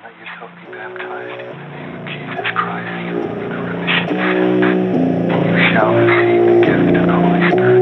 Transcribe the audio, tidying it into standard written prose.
let yourself be baptized in the name of Jesus Christ for the remission of sins, and you shall receive the gift of the Holy Spirit.